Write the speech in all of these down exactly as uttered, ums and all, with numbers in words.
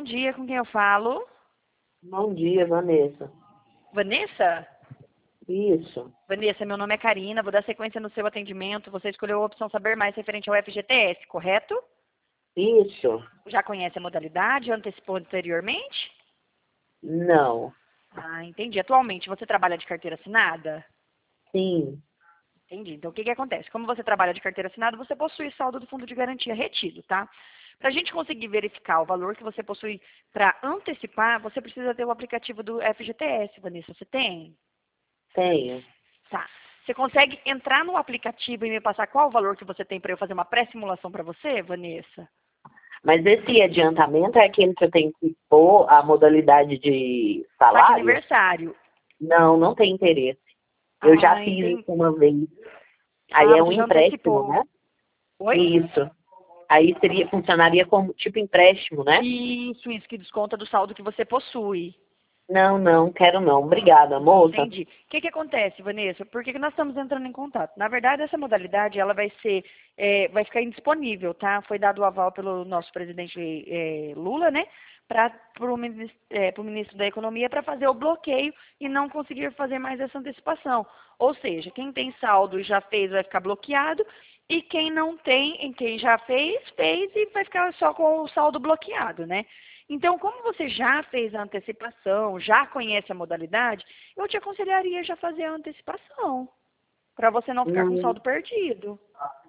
dia, com quem eu falo? Bom dia, Vanessa. Vanessa? Isso. Vanessa, meu nome é Karina, vou dar sequência no seu atendimento. Você escolheu a opção saber mais referente ao F G T S, correto? Isso. Já conhece a modalidade? Antecipou anteriormente? Não. Ah, entendi. Atualmente você trabalha de carteira assinada? Sim. Entendi. Então, o que que acontece? Como você trabalha de carteira assinada, você possui saldo do fundo de garantia retido, tá? Para a gente conseguir verificar o valor que você possui para antecipar, você precisa ter o aplicativo do F G T S, Vanessa. Você tem? Tenho. Tá. Você consegue entrar no aplicativo e me passar qual o valor que você tem para eu fazer uma pré-simulação para você, Vanessa? Mas esse adiantamento é aquele que eu tenho que pôr a modalidade de Saque salário? aniversário. Não, não tem interesse. Eu já Ah, fiz entendi. isso uma vez. Aí Ah, é um você já empréstimo, antecipou. né? Oi? Isso. Aí seria, funcionaria como tipo empréstimo, né? Isso, isso, que desconta do saldo que você possui. Não, não, quero não. Obrigada, moça. Entendi. O que que acontece, Vanessa? Por que que nós estamos entrando em contato? Na verdade, essa modalidade, ela vai ser, é, vai ficar indisponível, tá? Foi dado o aval pelo nosso presidente é, Lula, né? Para o ministro, é, pro ministro da Economia para fazer o bloqueio e não conseguir fazer mais essa antecipação. Ou seja, quem tem saldo e já fez vai ficar bloqueado e quem não tem, quem já fez, fez e vai ficar só com o saldo bloqueado, né? Então, como você já fez a antecipação, já conhece a modalidade, eu te aconselharia já fazer a antecipação, para você não ficar com Não, saldo perdido.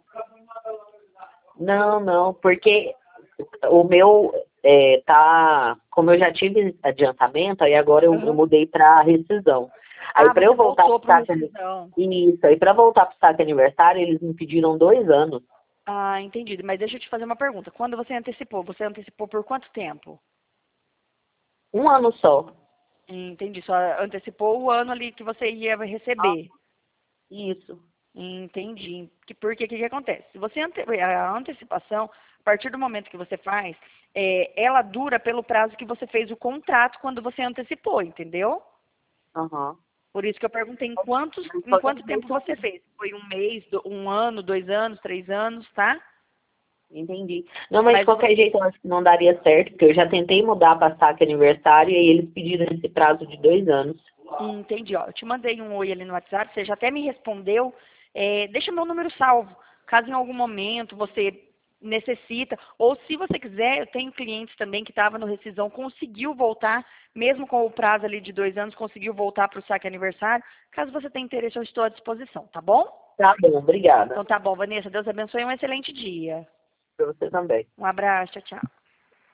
não, não, porque o meu é, tá, como eu já tive adiantamento, aí agora eu, eu Aham. mudei para rescisão. Aí Ah, para você eu voltar voltou para para o saque ani- rescisão. isso, aí para voltar para o saque aniversário, eles me pediram dois anos, Ah, entendido. Mas deixa eu te fazer uma pergunta. Quando você antecipou, você antecipou por quanto tempo? um ano só. Entendi. Só antecipou o ano ali que você ia Ah, receber. isso. Entendi. Que- Porque o que, que acontece? Se você ante, a antecipação, a partir do momento que você faz, é, ela dura pelo prazo que você fez o contrato quando você antecipou, entendeu? Aham. Por isso que eu perguntei em quantos, Mas em só que quanto tempo eu você fez. Foi um mês, do- um ano, dois anos, três anos, tá? entendi. Não, mas de Mas qualquer jeito eu acho que não daria certo, porque eu já tentei mudar para saque aniversário e aí eles pediram esse prazo de dois anos. entendi, ó. Eu te mandei um oi ali no WhatsApp, você já até me respondeu. É, deixa meu número salvo. Caso em algum momento você necessita, ou se você quiser, eu tenho clientes também que estavam no rescisão, conseguiu voltar, mesmo com o prazo ali de dois anos, conseguiu voltar para o saque aniversário. Caso você tenha interesse, eu estou à disposição, tá bom? Tá bom, obrigada. Então tá bom, Vanessa, Deus abençoe e um excelente dia. Para você também. Um abraço, tchau, tchau.